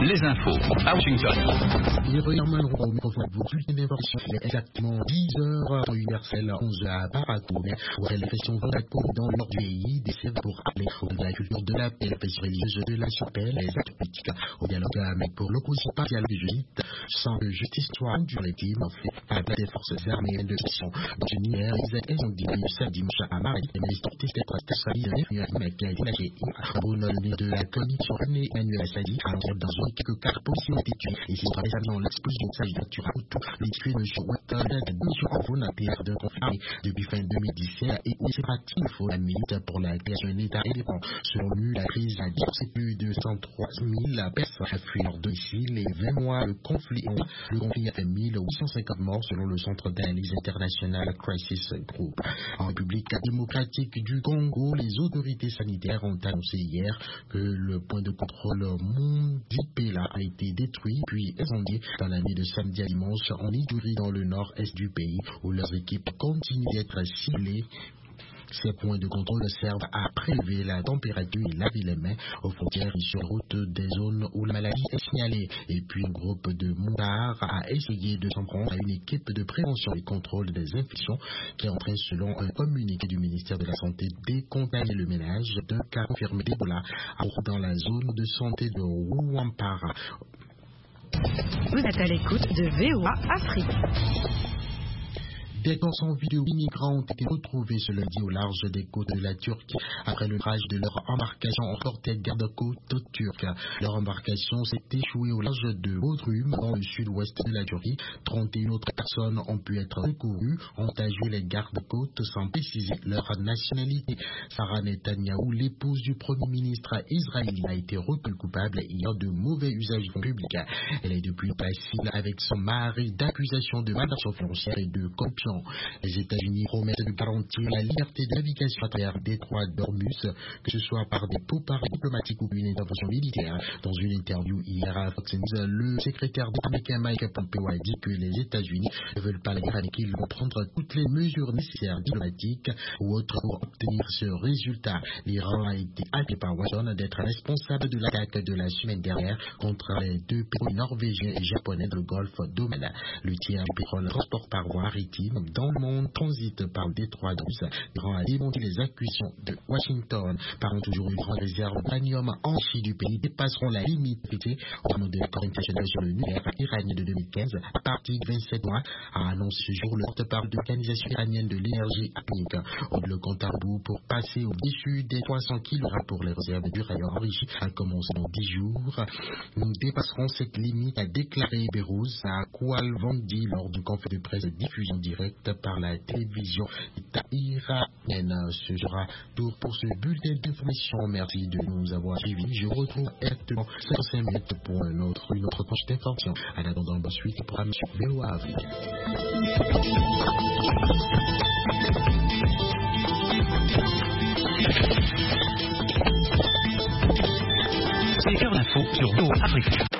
Les infos à Washington. Les premièrement, au microphone de vous, une information. Il est exactement 10h universelle, 11h à Barakoum, pour les questions Vodacom dans le nord du pays, des sèvres pour appeler de la culture de la paix, les fêtes religieuses de la chapelle, les actes politiques au dialogue, mais pour l'opposition partielle du justice, sans que justice soit rendue les teams, fait appel des forces armées de section. Dans une hier, ils ont dit samedi, à Marie, les ministres des protestations, mais qui a été lâché, Bruno, de la commission, Emmanuel Assadi, a lancé dans une quelques cas policiers ont été tués. Et si on travaille dans l'explosion de sa voiture à Outou, les tués de M. Ouattara, de M. Orvon, a été de confirmer depuis fin 2017 et où c'est parti, il faut la milite pour la création d'un État indépendant. Selon lui, la crise a dit plus de 103 000 personnes à fuir leur domicile et 20 mois de conflit. Le conflit a fait 1850 morts selon le Centre d'analyse international Crisis Group. En République démocratique du Congo, les autorités sanitaires ont annoncé hier que le point de contrôle Mondipela a été détruit puis incendié dans la nuit de samedi à dimanche en Ituri dans le nord-est du pays où leurs équipes continuent d'être ciblées. Ces points de contrôle servent à prélever la température et laver les mains aux frontières et sur route des zones où la maladie est signalée. Et puis un groupe de motards a essayé de s'en prendre à une équipe de prévention et contrôle des infections qui est en train, selon un communiqué du ministère de la Santé, décontaminer le ménage d'un cas confirmé d'Ebola dans la zone de santé de Ouampara. Vous êtes à l'écoute de VOA Afrique. Des corps sans vie de 8 migrants ont été retrouvés ce lundi au large des côtes de la Turquie après le crash de leur embarcation en portée garde-côte turque. Leur embarcation s'est échouée au large de Bodrum, dans le sud-ouest de la Turquie. 31 autres personnes ont pu être secourues, ont agi les gardes-côtes sans préciser leur nationalité. Sarah Netanyahu, l'épouse du premier ministre israélien, a été reconnue coupable ayant de mauvais usages publics. Elle est depuis passible avec son mari d'accusation de malversation financière et de corruption. Les États-Unis promettent de garantir la liberté de navigation à travers le détroit d'Ormuz, que ce soit par des pourparlers diplomatiques ou une intervention militaire. Dans une interview hier à Fox News, le secrétaire d'État américain Mike Pompeo a dit que les États-Unis ne veulent pas la guerre et qu'ils vont prendre toutes les mesures nécessaires diplomatiques ou autres pour obtenir ce résultat. L'Iran a été accusé par Washington d'être responsable de l'attaque de la semaine dernière contre les deux pétroles norvégiens et japonais dans le golfe d'Oman. Le tiers du pétrole transport par voie maritime dans le monde transite par le détroit d'Ormuz. L'Iran a démenti les accusations de Washington. Parlons toujours une grande réserve d'uranium en Chine du pays dépasseront la limite fixée au terme de l'accord international sur le nucléaire iranien de 2015 à partir de 27 mois, a annoncé ce jour le porte-parole de l'Organisation iranienne de l'énergie atomique. Le compte à rebours pour passer au-dessus des 300 kg pour les réserves d'uranium enrichi a commencé dans 10 jours. Nous dépasserons cette limite, a déclaré Berouz à Koualvandi lors d'une conférence de presse de diffusion directe par la télévision iranienne. Ce sera tout pour ce bulletin d'information. Merci de nous avoir suivis. Je retrouve exactement 5 minutes pour une autre prochaine d'information. En attendant, bonne suite pour M. VOA Afrique. C'est Cœur d'info sur VOA Afrique.